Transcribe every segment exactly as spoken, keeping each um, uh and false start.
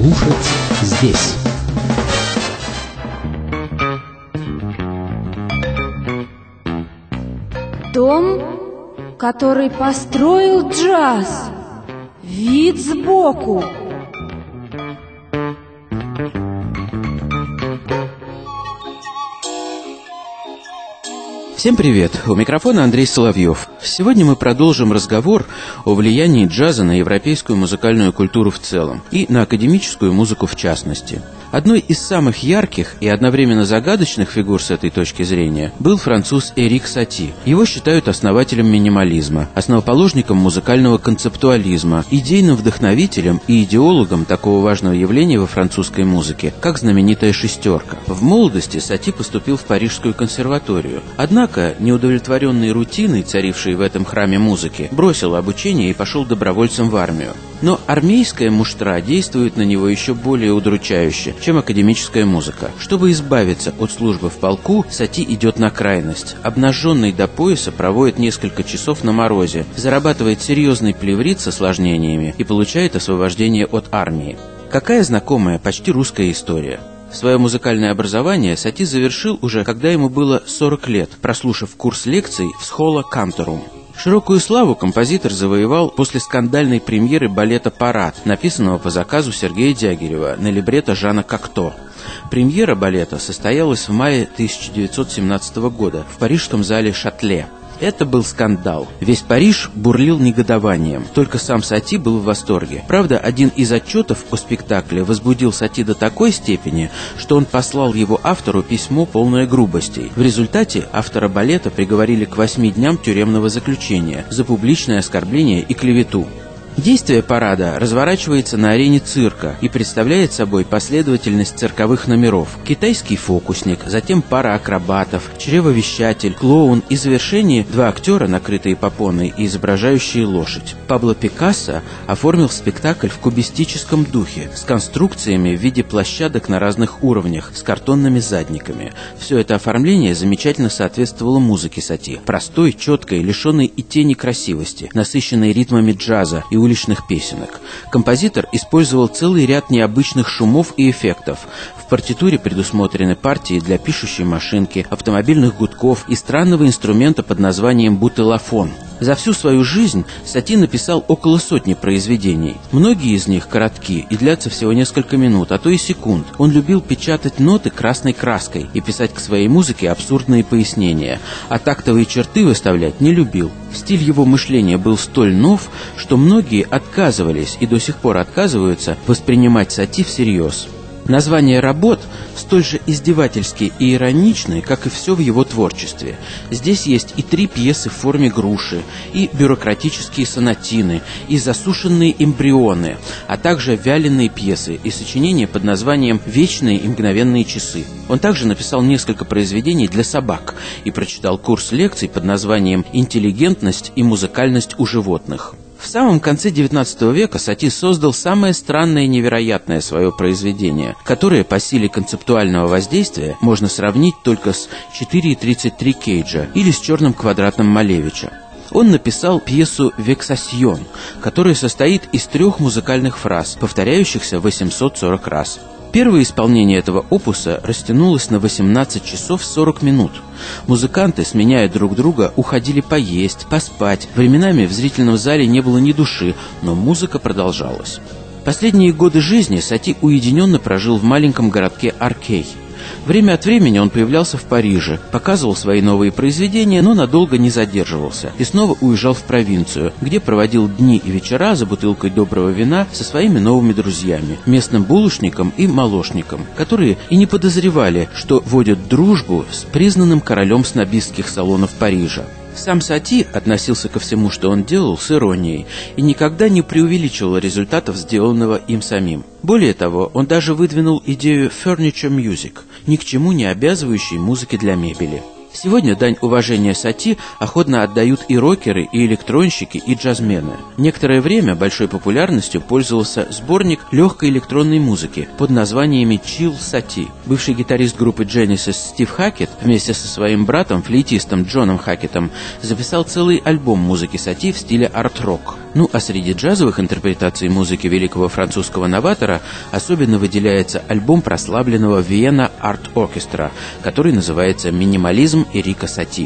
слушать здесь. Дом, который построил джаз. Вид сбоку. Всем привет! У микрофона Андрей Соловьев. Сегодня мы продолжим разговор о влиянии джаза на европейскую музыкальную культуру в целом и на академическую музыку в частности. Одной из самых ярких и одновременно загадочных фигур с этой точки зрения был француз Эрик Сати. Его считают основателем минимализма, основоположником музыкального концептуализма, идейным вдохновителем и идеологом такого важного явления во французской музыке, как знаменитая «шестерка». В молодости Сати поступил в Парижскую консерваторию. Однако, неудовлетворенный рутиной, царившей в этом храме музыки, бросил обучение и пошел добровольцем в армию. Но армейская муштра действует на него еще более удручающе, чем академическая музыка. Чтобы избавиться от службы в полку, Сати идет на крайность. Обнаженный до пояса проводит несколько часов на морозе, зарабатывает серьезный плеврит с осложнениями и получает освобождение от армии. Какая знакомая, почти русская история. Свое музыкальное образование Сати завершил уже, когда ему было сорок лет, прослушав курс лекций в Schola Cantorum. Широкую славу композитор завоевал после скандальной премьеры балета «Парад», написанного по заказу Сергея Дягилева на либретто Жана Кокто. Премьера балета состоялась в мае тысяча девятьсот семнадцатого года в парижском зале «Шатле». Это был скандал. Весь Париж бурлил негодованием. Только сам Сати был в восторге. Правда, один из отчетов о спектакле возбудил Сати до такой степени, что он послал его автору письмо, полное грубостей. В результате автора балета приговорили к восьми дням тюремного заключения за публичное оскорбление и клевету. Действие парада разворачивается на арене цирка и представляет собой последовательность цирковых номеров. Китайский фокусник, затем пара акробатов, чревовещатель, клоун и в завершении два актера, накрытые попоной и изображающие лошадь. Пабло Пикассо оформил спектакль в кубистическом духе, с конструкциями в виде площадок на разных уровнях, с картонными задниками. Все это оформление замечательно соответствовало музыке Сати, простой, четкой, лишенной и тени красивости, насыщенной ритмами джаза и уличных песенок. Композитор использовал целый ряд необычных шумов и эффектов. В партитуре предусмотрены партии для пишущей машинки, автомобильных гудков и странного инструмента под названием бутылофон. За всю свою жизнь Сати написал около сотни произведений. Многие из них коротки и длятся всего несколько минут, а то и секунд. Он любил печатать ноты красной краской и писать к своей музыке абсурдные пояснения, а тактовые черты выставлять не любил. Стиль его мышления был столь нов, что многие отказывались и до сих пор отказываются воспринимать Сати всерьез. Названия работ столь же издевательские и ироничные, как и все в его творчестве. Здесь есть и три пьесы в форме груши, и бюрократические сонатины, и засушенные эмбрионы, а также вяленые пьесы и сочинения под названием «Вечные и мгновенные часы». Он также написал несколько произведений для собак и прочитал курс лекций под названием «Интеллигентность и музыкальность у животных». В самом конце девятнадцатого века Сати создал самое странное и невероятное свое произведение, которое по силе концептуального воздействия можно сравнить только с четыре тридцать три Кейджа или с «Черным квадратом» Малевича. Он написал пьесу «Вексасьон», которая состоит из трех музыкальных фраз, повторяющихся восемьсот сорок раз. Первое исполнение этого опуса растянулось на восемнадцать часов сорок минут. Музыканты, сменяя друг друга, уходили поесть, поспать. Временами в зрительном зале не было ни души, но музыка продолжалась. Последние годы жизни Сати уединенно прожил в маленьком городке Аркей. Время от времени он появлялся в Париже, показывал свои новые произведения, но надолго не задерживался и снова уезжал в провинцию, где проводил дни и вечера за бутылкой доброго вина со своими новыми друзьями, местным булочником и молочником, которые и не подозревали, что водят дружбу с признанным королем снобистских салонов Парижа. Сам Сати относился ко всему, что он делал, с иронией и никогда не преувеличивал результатов, сделанного им самим. Более того, он даже выдвинул идею furniture music, ни к чему не обязывающей музыки для мебели. Сегодня дань уважения Сати охотно отдают и рокеры, и электронщики, и джазмены. Некоторое время большой популярностью пользовался сборник легкой электронной музыки под названиями Chill Сати. Бывший гитарист группы Genesis Стив Хакет вместе со своим братом, флейтистом Джоном Хакетом, записал целый альбом музыки Сати в стиле арт-рок. Ну а среди джазовых интерпретаций музыки великого французского новатора особенно выделяется альбом прославленного Виена Арт Оркестра, который называется «Минимализм Эрика Сати».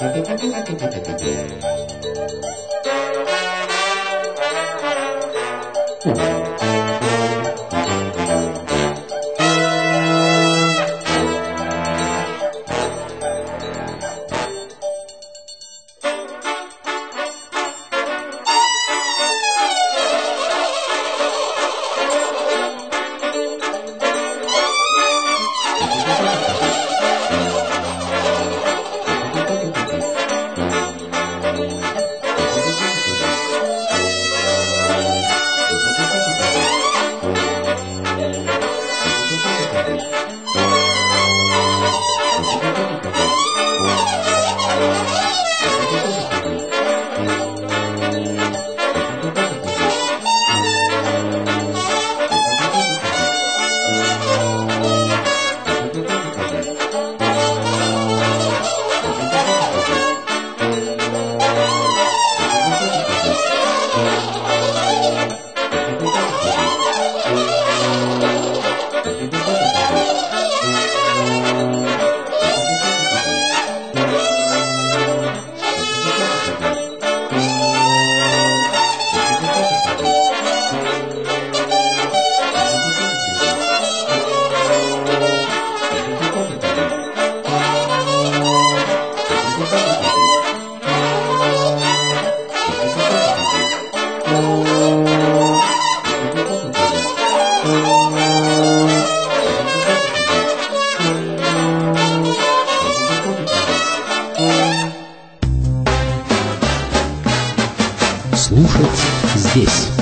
Слушать здесь.